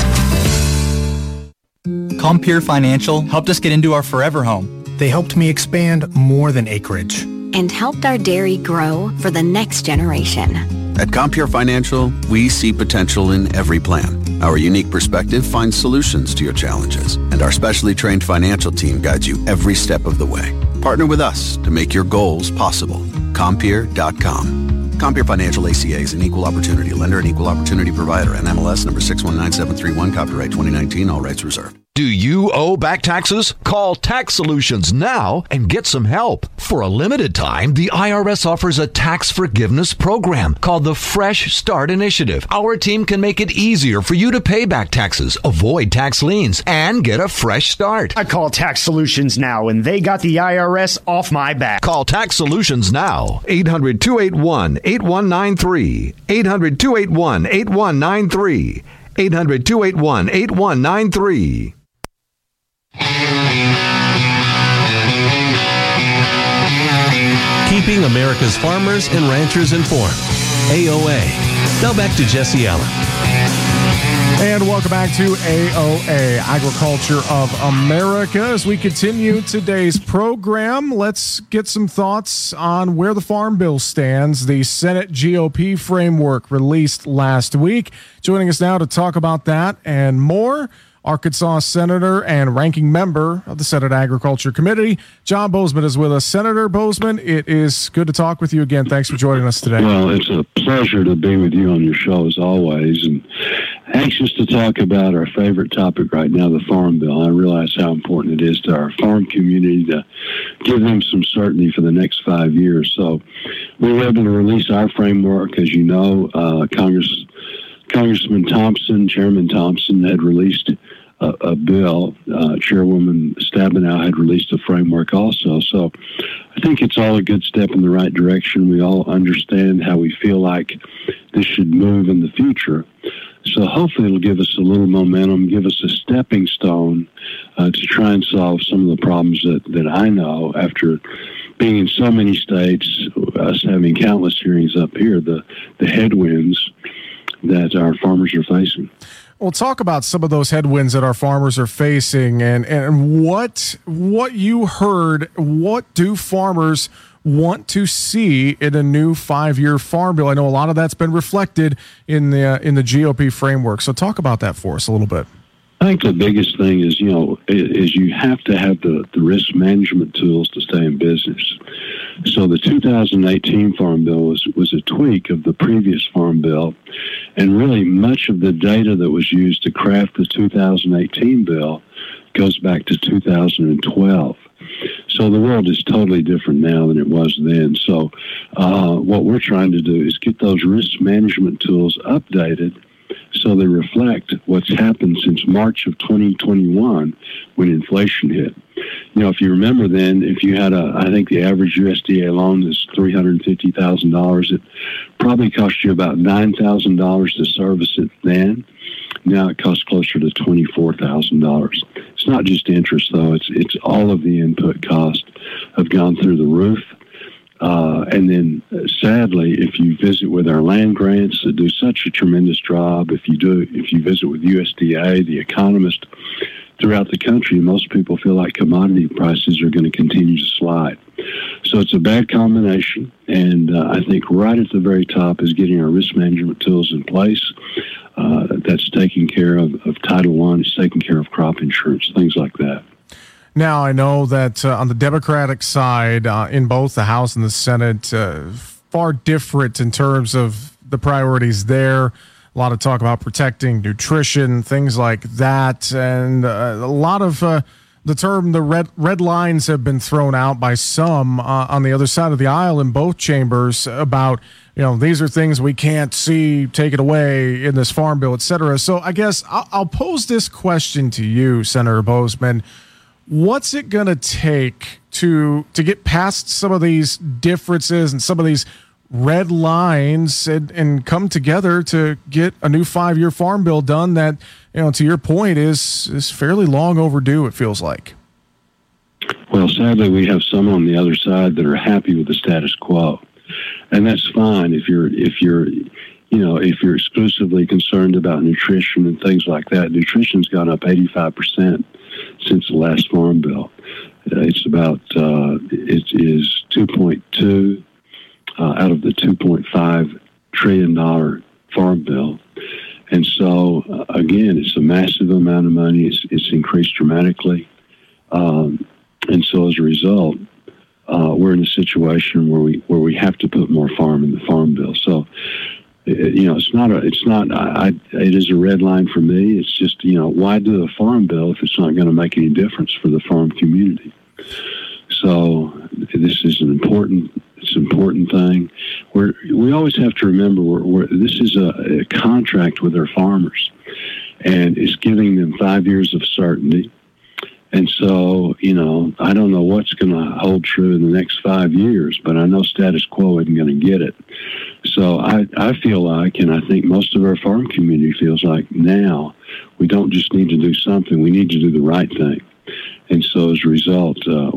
Compeer Financial helped us get into our forever home. They helped me expand more than acreage. And helped our dairy grow for the next generation. At Compeer Financial, we see potential in every plan. Our unique perspective finds solutions to your challenges, and our specially trained financial team guides you every step of the way. Partner with us to make your goals possible. Compeer.com. Compeer Financial ACA is an equal opportunity lender and equal opportunity provider. NMLS number 619731, copyright 2019, all rights reserved. Do you owe back taxes? Call Tax Solutions now and get some help. For a limited time, the IRS offers a tax forgiveness program called the Fresh Start Initiative. Our team can make it easier for you to pay back taxes, avoid tax liens, and get a fresh start. I call Tax Solutions now, and they got the IRS off my back. Call Tax Solutions now. 800-281-8193. 800-281-8193. 800-281-8193. Keeping America's farmers and ranchers informed. AOA. Now back to Jesse Allen. And welcome back to AOA, Agriculture of America. As we continue today's program, let's get some thoughts on where the Farm Bill stands. The Senate GOP framework released last week. Joining us now to talk about that and more, Arkansas Senator and ranking member of the Senate Agriculture Committee, John Boozman, is with us. Senator Boozman, it is good to talk with you again. Thanks for joining us today. Well, it's a pleasure to be with you on your show as always, and anxious to talk about our favorite topic right now, the Farm Bill. I realize how important it is to our farm community to give them some certainty for the next 5 years. So we were able to release our framework. As you know, Congressman Thompson, Chairman Thompson, had released a bill. Chairwoman Stabenow had released a framework also. So I think it's all a good step in the right direction. We all understand how we feel like this should move in the future. So hopefully it'll give us a little momentum, give us a stepping stone to try and solve some of the problems that I know after being in so many states, us having countless hearings up here, the headwinds that our farmers are facing. We'll talk about some of those headwinds that our farmers are facing and what you heard. What do farmers want to see in a new 5-year farm bill? I know a lot of that's been reflected in the GOP framework. So talk about that for us a little bit. I think the biggest thing is, is you have to have the risk management tools to stay in business. So the 2018 Farm Bill was a tweak of the previous Farm Bill, and really much of the data that was used to craft the 2018 bill goes back to 2012. So the world is totally different now than it was then. So what we're trying to do is get those risk management tools updated so they reflect what's happened since March of 2021 when inflation hit. If you remember then, if you had I think the average USDA loan is $350,000. It probably cost you about $9,000 to service it then. Now it costs closer to $24,000. It's not just interest, though. It's all of the input costs have gone through the roof. And then, sadly, if you visit with our land grants that do such a tremendous job, if you visit with USDA, the economists throughout the country, most people feel like commodity prices are going to continue to slide. So it's a bad combination, and I think right at the very top is getting our risk management tools in place. That's taking care of Title I, it's taking care of crop insurance, things like that. Now, I know that on the Democratic side, in both the House and the Senate, far different in terms of the priorities there. A lot of talk about protecting nutrition, things like that. And a lot of the red lines have been thrown out by some on the other side of the aisle in both chambers about, these are things we can't see taken away in this farm bill, et cetera. So I guess I'll pose this question to you, Senator Boozman. What's it going to take to get past some of these differences and some of these red lines and come together to get a new 5-year farm bill done that, to your point, is fairly long overdue, it feels like? Well, sadly, we have some on the other side that are happy with the status quo. And that's fine if you're exclusively concerned about nutrition and things like that. Nutrition's gone up 85% since the last farm bill. It's about it is 2.2 out of the $2.5 trillion farm bill, and so again, it's a massive amount of money. It's increased dramatically, and so as a result, we're in a situation where we have to put more farm in the farm bill. So. It is a red line for me. It's just, why do a farm bill if it's not going to make any difference for the farm community? So this is an important thing. We always have to remember this is a contract with our farmers, and it's giving them 5 years of certainty. And so, I don't know what's going to hold true in the next 5 years, but I know status quo isn't going to get it. So I feel like, and I think most of our farm community feels like now, we don't just need to do something, we need to do the right thing. And so as a result,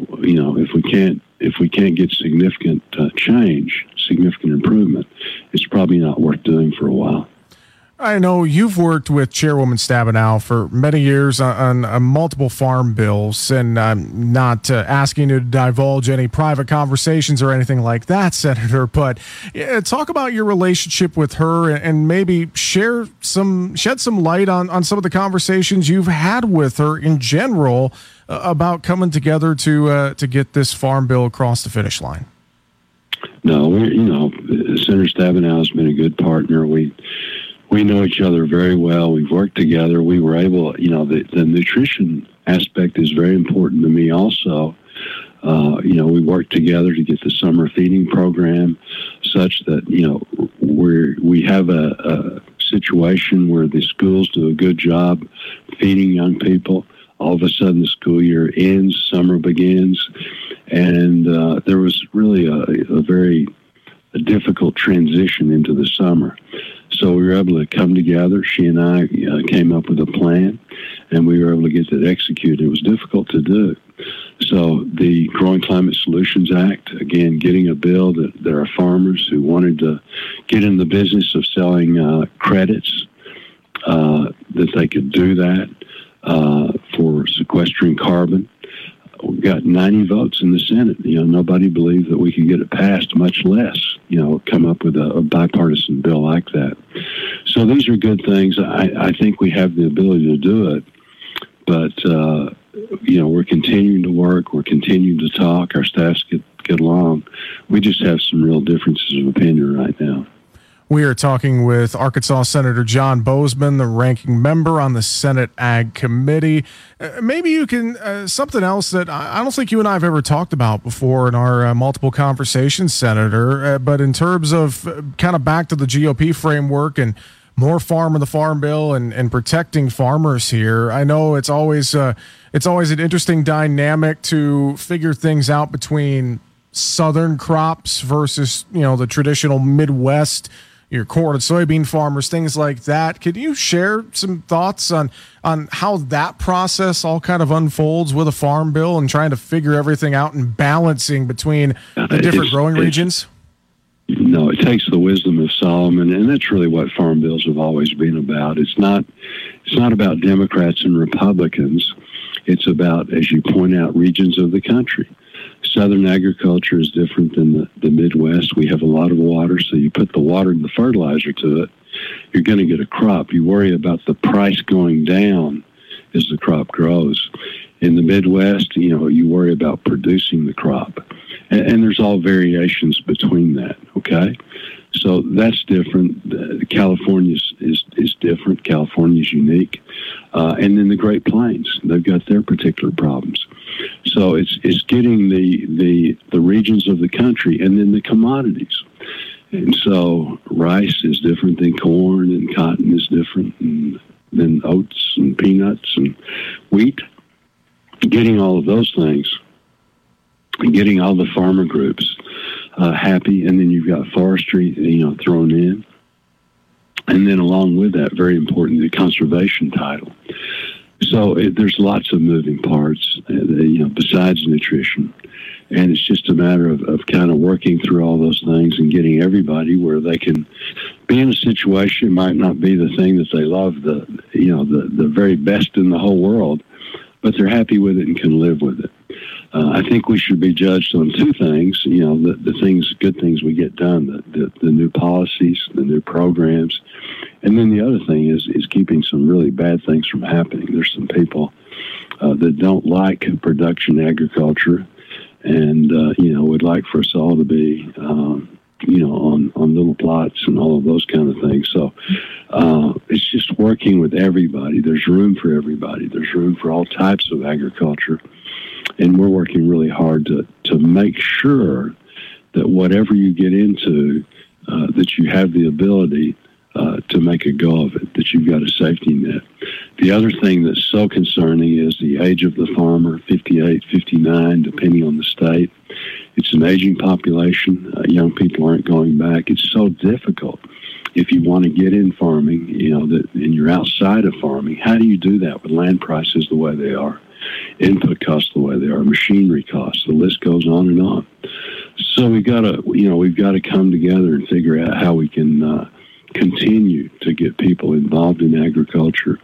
if we can't get significant change, significant improvement, it's probably not worth doing for a while. I know you've worked with Chairwoman Stabenow for many years on multiple farm bills, and I'm not asking you to divulge any private conversations or anything like that, Senator, but talk about your relationship with her and maybe shed some light on some of the conversations you've had with her in general about coming together to get this farm bill across the finish line. No, Senator Stabenow has been a good partner. We know each other very well. We've worked together. We were able, the nutrition aspect is very important to me also. We worked together to get the summer feeding program such that, we have a situation where the schools do a good job feeding young people. All of a sudden the school year ends, summer begins, and there was really a very difficult transition into the summer. So we were able to come together. She and I came up with a plan, and we were able to get that executed. It was difficult to do. So the Growing Climate Solutions Act, again, getting a bill that there are farmers who wanted to get in the business of selling credits, that they could do that for sequestering carbon. We got 90 votes in the Senate. Nobody believed that we could get it passed, much less, come up with a bipartisan bill like that. So these are good things. I think we have the ability to do it, but, we're continuing to work. We're continuing to talk. Our staffs get along. We just have some real differences of opinion right now. We are talking with Arkansas Senator John Boozman, the ranking member on the Senate Ag Committee. Maybe you can, something else that I don't think you and I have ever talked about before in our multiple conversations, Senator, but in terms of kind of back to the GOP framework and more farm in the Farm Bill and protecting farmers here. I know it's always an interesting dynamic to figure things out between southern crops versus, the traditional Midwest, your corn and soybean farmers, things like that. Could you share some thoughts on how that process all kind of unfolds with a farm bill and trying to figure everything out and balancing between the different growing regions? It takes the wisdom of Solomon, and that's really what farm bills have always been about. It's not about Democrats and Republicans. It's about, as you point out, regions of the country. Southern agriculture is different than the Midwest. We have a lot of water, so you put the water and the fertilizer to it, you're going to get a crop. You worry about the price going down as the crop grows. In the Midwest, you worry about producing the crop. And there's all variations between that, okay? So that's different. California is different. California's unique. And then the Great Plains, they've got their particular problems. So it's getting the regions of the country and then the commodities. And so rice is different than corn, and cotton is different than oats and peanuts and wheat. Getting all of those things, and getting all the farmer groups happy, and then you've got forestry, thrown in. And then along with that, very important, the conservation title. So there's lots of moving parts, besides nutrition. And it's just a matter of kind of working through all those things and getting everybody where they can be in a situation. It might not be the thing that they love, the very best in the whole world, but they're happy with it and can live with it. I think we should be judged on two things, the good things we get done, the new policies, the new programs. And then the other thing is keeping some really bad things from happening. There's some people that don't like production agriculture and, would like for us all to be, on little plots and all of those kind of things. So it's just working with everybody. There's room for everybody. There's room for all types of agriculture. And we're working really hard to make sure that whatever you get into, that you have the ability to make a go of it, that you've got a safety net. The other thing that's so concerning is the age of the farmer, 58, 59, depending on the state. It's an aging population. Young people aren't going back. It's so difficult. If you want to get in farming, and you're outside of farming, how do you do that with land prices the way they are, input costs the way they are, machinery costs, the list goes on and on. So we've got to come together and figure out how we can continue to get people involved in agriculture.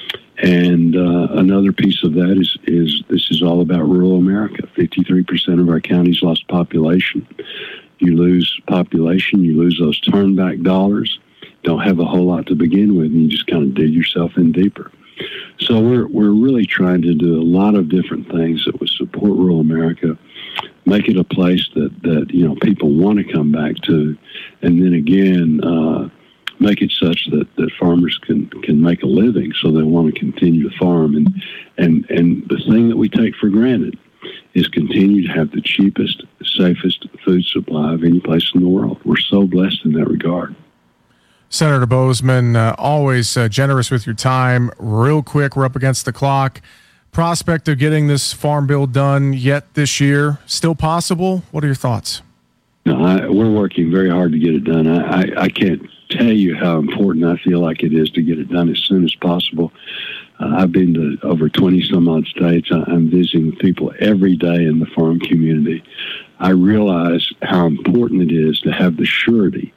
And another piece of that is this is all about rural America. 53% of our counties lost population. You lose population, you lose those turnback dollars. Don't have a whole lot to begin with, and you just kind of dig yourself in deeper. So we're really trying to do a lot of different things that would support rural America, make it a place that you know people want to come back to, and then again make it such that farmers can make a living, so they want to continue to farm. And the thing that we take for granted is continue to have the cheapest, safest food supply of any place in the world. We're so blessed in that regard. Senator Boozman, always generous with your time. Real quick, we're up against the clock. Prospect of getting this farm bill done yet this year, still possible? What are your thoughts? No, we're working very hard to get it done. I can't tell you how important I feel like it is to get it done as soon as possible. I've been to over 20-some-odd states. I'm visiting people every day in the farm community. I realize how important it is to have the surety.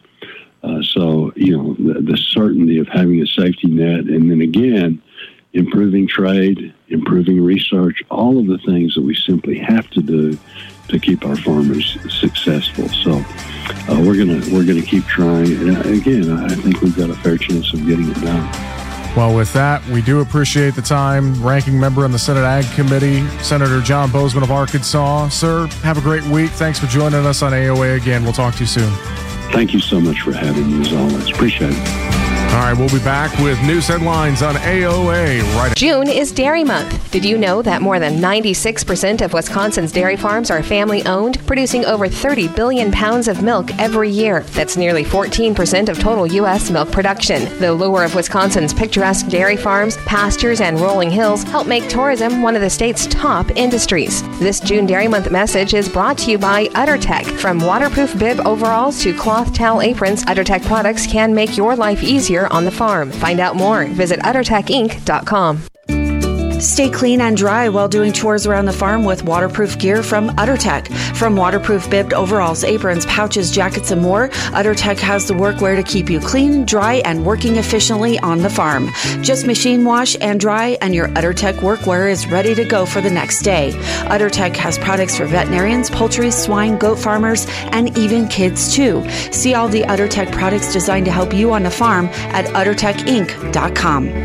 So, you know, the certainty of having a safety net, and then again, improving trade, improving research, all of the things that we simply have to do to keep our farmers successful. So we're gonna keep trying. And again, I think we've got a fair chance of getting it done. Well, with that, we do appreciate the time. Ranking member on the Senate Ag Committee, Senator John Boozman of Arkansas. Sir, have a great week. Thanks for joining us on AOA again. We'll talk to you soon. Thank you so much for having me, as always. Appreciate it. All right, we'll be back with news headlines on AOA right. June is Dairy Month. Did you know that more than 96% of Wisconsin's dairy farms are family-owned, producing over 30 billion pounds of milk every year? That's nearly 14% of total U.S. milk production. The lure of Wisconsin's picturesque dairy farms, pastures, and rolling hills help make tourism one of the state's top industries. This June Dairy Month message is brought to you by UtterTech. From waterproof bib overalls to cloth towel aprons, UtterTech products can make your life easier on the farm. Find out more. Visit UtterTechInc.com. Stay clean and dry while doing chores around the farm with waterproof gear from UtterTech. From waterproof bibbed overalls, aprons, pouches, jackets, and more, UtterTech has the workwear to keep you clean, dry, and working efficiently on the farm. Just machine wash and dry, and your UtterTech workwear is ready to go for the next day. UtterTech has products for veterinarians, poultry, swine, goat farmers, and even kids too. See all the UtterTech products designed to help you on the farm at UtterTechInc.com.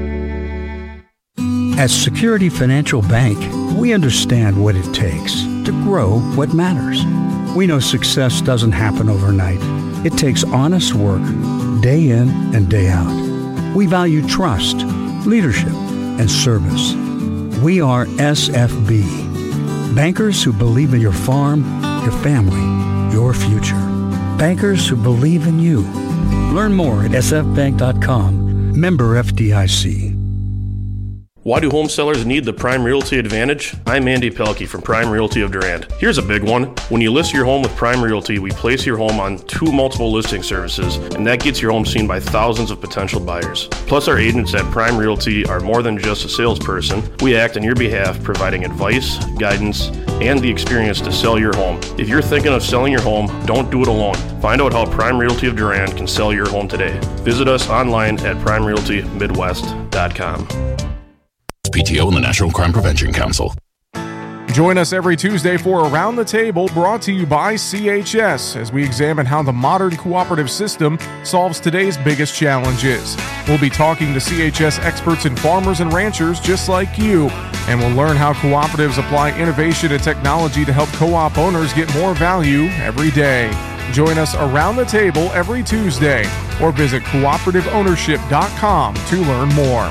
At Security Financial Bank, we understand what it takes to grow what matters. We know success doesn't happen overnight. It takes honest work, day in and day out. We value trust, leadership, and service. We are SFB, bankers who believe in your farm, your family, your future. Bankers who believe in you. Learn more at sfbank.com. Member FDIC. Why do home sellers need the Prime Realty Advantage? I'm Andy Pelkey from Prime Realty of Durand. Here's a big one. When you list your home with Prime Realty, we place your home on 2 multiple listing services, and that gets your home seen by thousands of potential buyers. Plus, our agents at Prime Realty are more than just a salesperson. We act on your behalf, providing advice, guidance, and the experience to sell your home. If you're thinking of selling your home, don't do it alone. Find out how Prime Realty of Durand can sell your home today. Visit us online at primerealtymidwest.com. PTO and the National Crime Prevention Council. Join us every Tuesday for Around the Table, brought to you by CHS, as we examine how the modern cooperative system solves today's biggest challenges. We'll be talking to CHS experts and farmers and ranchers just like you, and we'll learn how cooperatives apply innovation and technology to help co-op owners get more value every day. Join us Around the Table every Tuesday, or visit cooperativeownership.com to learn more.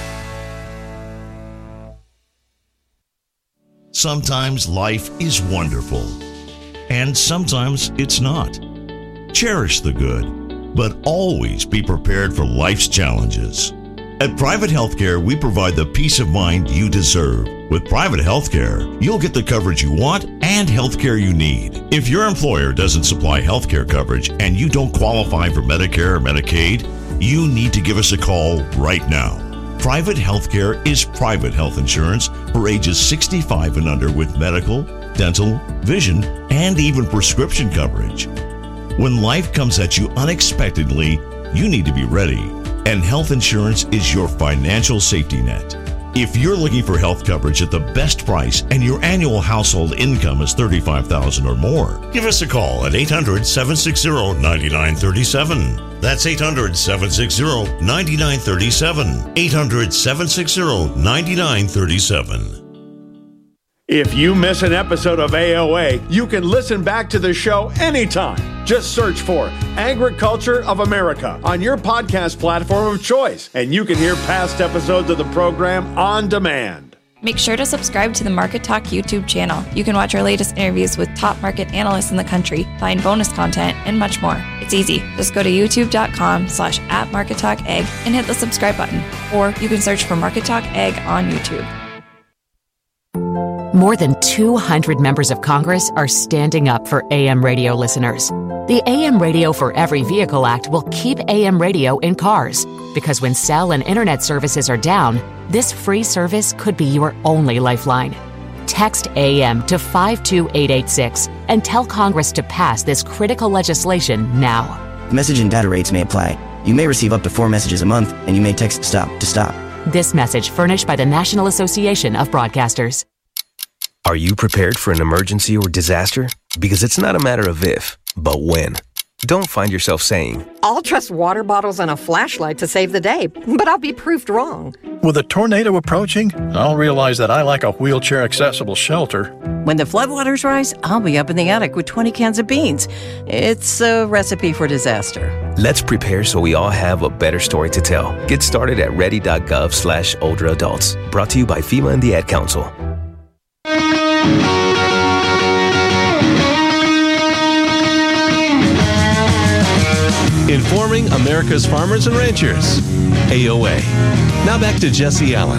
Sometimes life is wonderful, and sometimes it's not. Cherish the good, but always be prepared for life's challenges. At Private Healthcare, we provide the peace of mind you deserve. With Private Healthcare, you'll get the coverage you want and healthcare you need. If your employer doesn't supply healthcare coverage and you don't qualify for Medicare or Medicaid, you need to give us a call right now. Private Healthcare is private health insurance for ages 65 and under with medical, dental, vision, and even prescription coverage. When life comes at you unexpectedly, you need to be ready. And health insurance is your financial safety net. If you're looking for health coverage at the best price and your annual household income is $35,000 or more, give us a call at 800-760-9937. That's 800-760-9937. 800-760-9937. If you miss an episode of AOA, you can listen back to the show anytime. Just search for Agriculture of America on your podcast platform of choice, and you can hear past episodes of the program on demand. Make sure to subscribe to the Market Talk YouTube channel. You can watch our latest interviews with top market analysts in the country, find bonus content, and much more. It's easy. Just go to youtube.com/@MarketTalkAg and hit the subscribe button. Or you can search for Market Talk Ag on YouTube. More than 200 members of Congress are standing up for AM radio listeners. The AM Radio for Every Vehicle Act will keep AM radio in cars, because when cell and internet services are down, this free service could be your only lifeline. Text AM to 52886 and tell Congress to pass this critical legislation now. Message and data rates may apply. You may receive up to 4 messages a month, and you may text STOP to stop. This message furnished by the National Association of Broadcasters. Are you prepared for an emergency or disaster? Because it's not a matter of if, but when. Don't find yourself saying, I'll trust water bottles and a flashlight to save the day, but I'll be proved wrong. With a tornado approaching, I'll realize that I like a wheelchair-accessible shelter. When the floodwaters rise, I'll be up in the attic with 20 cans of beans. It's a recipe for disaster. Let's prepare so we all have a better story to tell. Get started at ready.gov/older adults. Brought to you by FEMA and the Ad Council. Informing America's farmers and ranchers. AOA. Now back to Jesse Allen.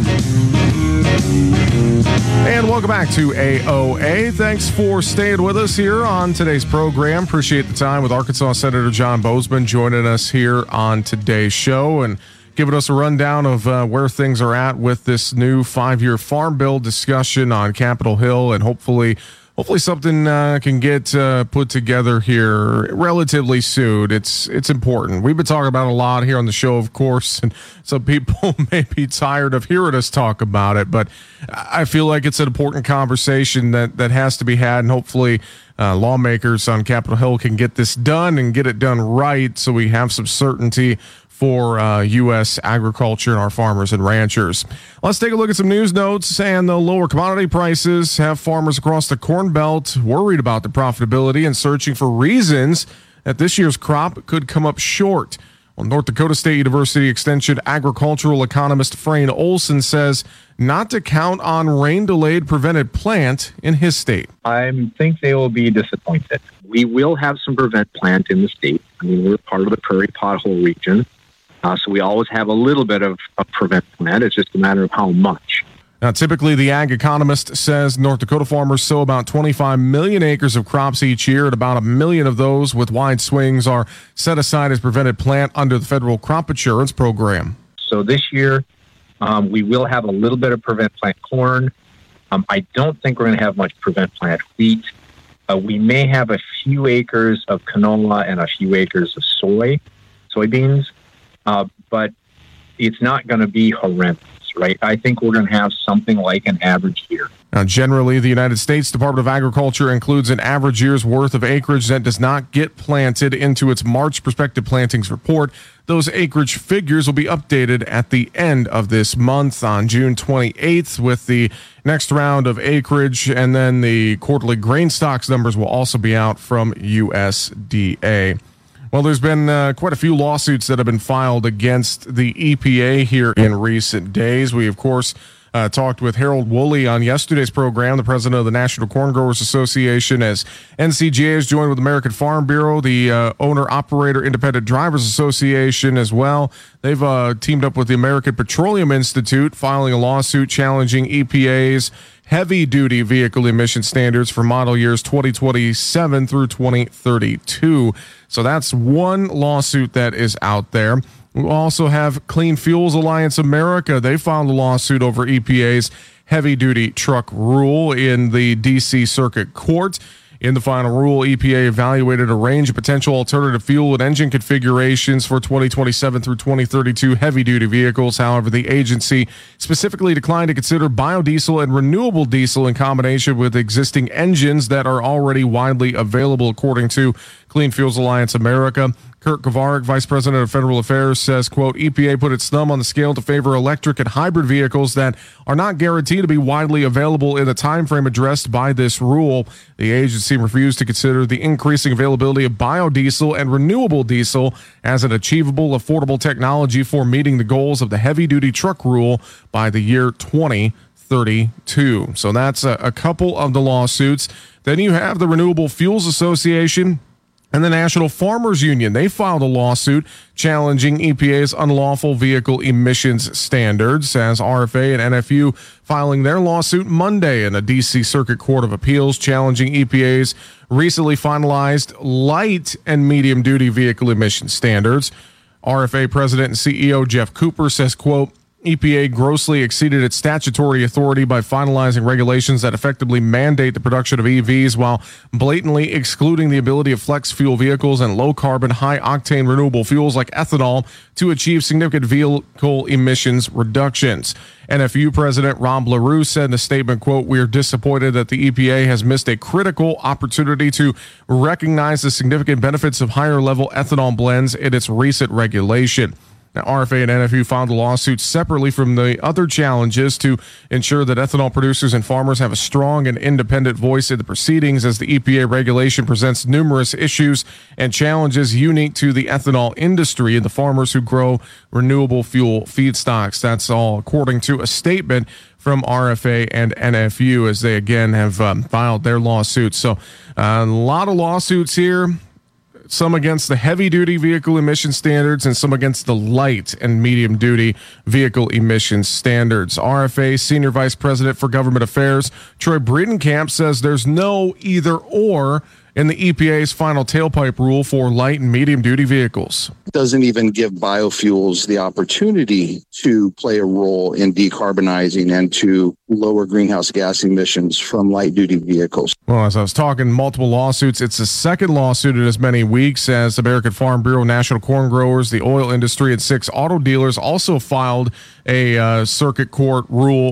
And welcome back to AOA. Thanks for staying with us here on today's program. Appreciate the time with Arkansas Senator John Boozman joining us here on today's show and giving us a rundown of where things are at with this new 5-year farm bill discussion on Capitol Hill, and hopefully something can get put together here relatively soon. It's important. We've been talking about it a lot here on the show, of course, and some people may be tired of hearing us talk about it, but I feel like it's an important conversation that has to be had, and hopefully lawmakers on Capitol Hill can get this done and get it done right so we have some certainty for U.S. agriculture and our farmers and ranchers. Let's take a look at some news notes, and the lower commodity prices have farmers across the Corn Belt worried about the profitability and searching for reasons that this year's crop could come up short. Well, North Dakota State University Extension agricultural economist Frayne Olson says not to count on rain-delayed prevented plant in his state. I think they will be disappointed. We will have some prevent plant in the state. I mean, we're part of the prairie pothole region. So we always have a little bit of prevent plant. It's just a matter of how much. Now, typically, the ag economist says North Dakota farmers sow about 25 million acres of crops each year, and about 1 million of those with wide swings are set aside as prevented plant under the federal crop insurance program. So this year, we will have a little bit of prevent plant corn. I don't think we're going to have much prevent plant wheat. We may have a few acres of canola and a few acres of soybeans. But it's not going to be horrendous, right? I think we're going to have something like an average year. Now, generally, the United States Department of Agriculture includes an average year's worth of acreage that does not get planted into its March prospective plantings report. Those acreage figures will be updated at the end of this month on June 28th with the next round of acreage, and then the quarterly grain stocks numbers will also be out from USDA. Well, there's been quite a few lawsuits that have been filed against the EPA here in recent days. We, of course, talked with Harold Woolley on yesterday's program, the president of the National Corn Growers Association, as NCGA is joined with American Farm Bureau, the Owner-Operator Independent Drivers Association as well. They've teamed up with the American Petroleum Institute, filing a lawsuit challenging EPA's heavy-duty vehicle emission standards for model years 2027 through 2032. So that's one lawsuit that is out there. We also have Clean Fuels Alliance America. They filed a lawsuit over EPA's heavy-duty truck rule in the D.C. Circuit Court. In the final rule, EPA evaluated a range of potential alternative fuel and engine configurations for 2027 through 2032 heavy-duty vehicles. However, the agency specifically declined to consider biodiesel and renewable diesel in combination with existing engines that are already widely available, according to Clean Fuels Alliance America. Kurt Kovarik, Vice President of Federal Affairs, says, quote, EPA put its thumb on the scale to favor electric and hybrid vehicles that are not guaranteed to be widely available in the time frame addressed by this rule. The agency refused to consider the increasing availability of biodiesel and renewable diesel as an achievable, affordable technology for meeting the goals of the heavy-duty truck rule by the year 2032. So that's a couple of the lawsuits. Then you have the Renewable Fuels Association and the National Farmers Union. They filed a lawsuit challenging EPA's unlawful vehicle emissions standards, as RFA and NFU filing their lawsuit Monday in a D.C. Circuit Court of Appeals, challenging EPA's recently finalized light and medium-duty vehicle emission standards. RFA President and CEO Jeff Cooper says, quote, EPA grossly exceeded its statutory authority by finalizing regulations that effectively mandate the production of EVs while blatantly excluding the ability of flex fuel vehicles and low-carbon, high-octane renewable fuels like ethanol to achieve significant vehicle emissions reductions. NFU President Rob LaRue said in a statement, quote, we are disappointed that the EPA has missed a critical opportunity to recognize the significant benefits of higher-level ethanol blends in its recent regulation. Now, RFA and NFU filed a lawsuit separately from the other challenges to ensure that ethanol producers and farmers have a strong and independent voice in the proceedings, as the EPA regulation presents numerous issues and challenges unique to the ethanol industry and the farmers who grow renewable fuel feedstocks. That's all according to a statement from RFA and NFU, as they again have filed their lawsuits. So a lot of lawsuits here. Some against the heavy-duty vehicle emission standards and some against the light and medium-duty vehicle emissions standards. RFA Senior Vice President for Government Affairs Troy Breedenkamp says there's no either-or in the EPA's final tailpipe rule for light and medium-duty vehicles. It doesn't even give biofuels the opportunity to play a role in decarbonizing and to lower greenhouse gas emissions from light-duty vehicles. Well, as I was talking, multiple lawsuits. It's the second lawsuit in as many weeks as American Farm Bureau, National Corn Growers, the oil industry, and 6 auto dealers also filed a circuit court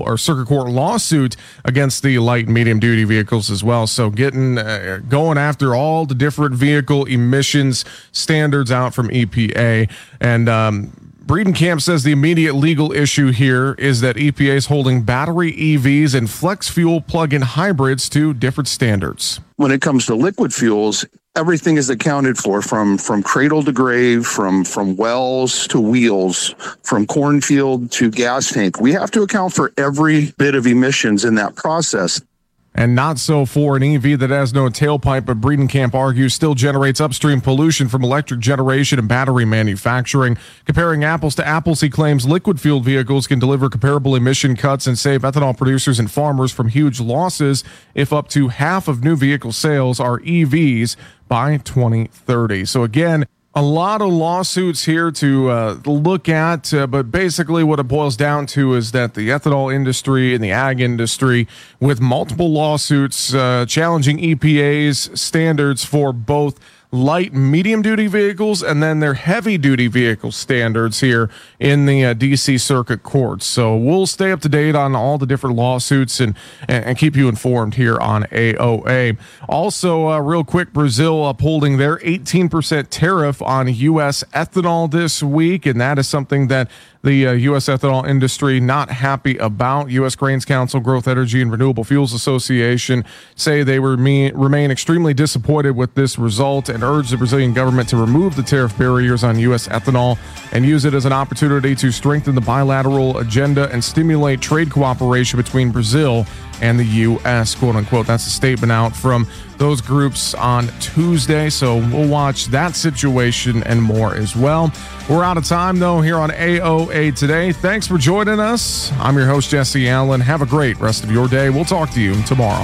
lawsuit against the light and medium duty vehicles as well. So getting going after all the different vehicle emissions standards out from EPA. And Breedenkamp says the immediate legal issue here is that EPA is holding battery EVs and flex fuel plug-in hybrids to different standards. When it comes to liquid fuels, everything is accounted for from cradle to grave, from wells to wheels, from cornfield to gas tank. We have to account for every bit of emissions in that process. And not so for an EV that has no tailpipe, but Breedenkamp argues still generates upstream pollution from electric generation and battery manufacturing. Comparing apples to apples, he claims liquid-fueled vehicles can deliver comparable emission cuts and save ethanol producers and farmers from huge losses if up to half of new vehicle sales are EVs by 2030. So again, a lot of lawsuits here to look at, but basically what it boils down to is that the ethanol industry and the ag industry, with multiple lawsuits challenging EPA's standards for both light and medium duty vehicles and then their heavy duty vehicle standards here in the DC Circuit Courts. So we'll stay up to date on all the different lawsuits and keep you informed here on AOA. Also, real quick, Brazil upholding their 18% tariff on U.S. ethanol this week, and that is something that the U.S. ethanol industry not happy about. U.S. Grains Council, Growth Energy, and Renewable Fuels Association say they remain extremely disappointed with this result and urge the Brazilian government to remove the tariff barriers on U.S. ethanol and use it as an opportunity to strengthen the bilateral agenda and stimulate trade cooperation between Brazil and the U.S., quote unquote. That's a statement out from those groups on Tuesday. So we'll watch that situation and more as well. We're out of time, though, here on AOA today. Thanks for joining us. I'm your host, Jesse Allen. Have a great rest of your day. We'll talk to you tomorrow.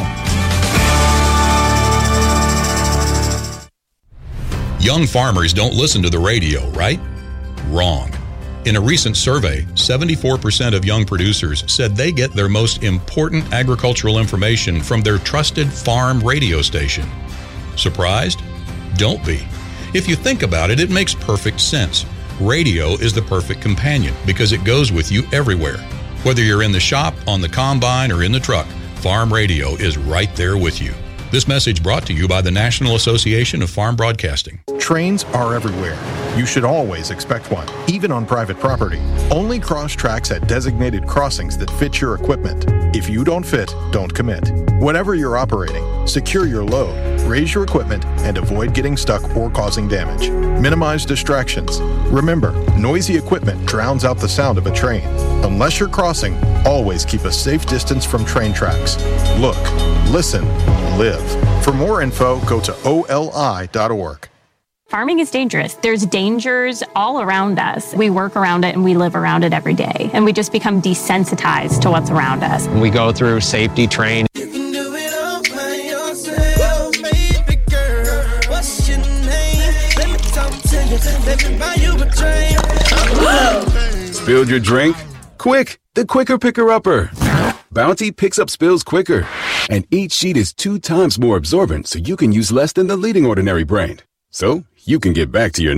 Young farmers don't listen to the radio, right? Wrong. In a recent survey, 74% of young producers said they get their most important agricultural information from their trusted farm radio station. Surprised? Don't be. If you think about it, it makes perfect sense. Radio is the perfect companion because it goes with you everywhere. Whether you're in the shop, on the combine, or in the truck, farm radio is right there with you. This message brought to you by the National Association of Farm Broadcasting. Trains are everywhere. You should always expect one, even on private property. Only cross tracks at designated crossings that fit your equipment. If you don't fit, don't commit. Whatever you're operating, secure your load, raise your equipment, and avoid getting stuck or causing damage. Minimize distractions. Remember, noisy equipment drowns out the sound of a train. Unless you're crossing, always keep a safe distance from train tracks. Look, listen, live. For more info, go to oli.org. Farming is dangerous. There's dangers all around us. We work around it and we live around it every day. And we just become desensitized to what's around us. We go through safety training. Spilled your drink? Quick, the quicker picker-upper. Bounty picks up spills quicker. And each sheet is 2 times more absorbent, so you can use less than the leading ordinary brand. So you can get back to your